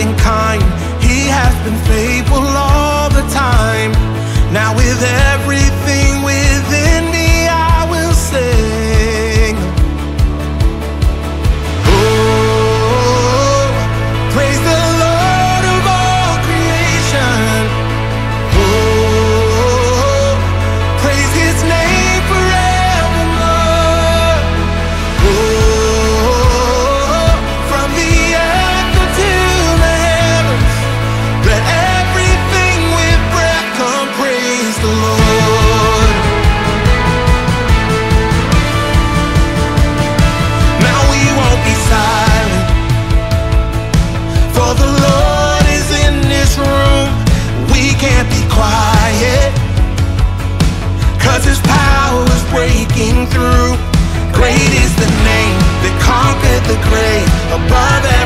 and kind. He has been faithful all the time. Now with everything within me, I will sing. Oh, praise the Lord of all creation. Oh, praise His name forevermore. Oh, from the earth to the heavens, let everything with breath come praise the Lord. Now we won't be silent, for the Lord is in this room. We can't be quiet, 'cause His power is breaking through. Great is the name that conquered the grave, above every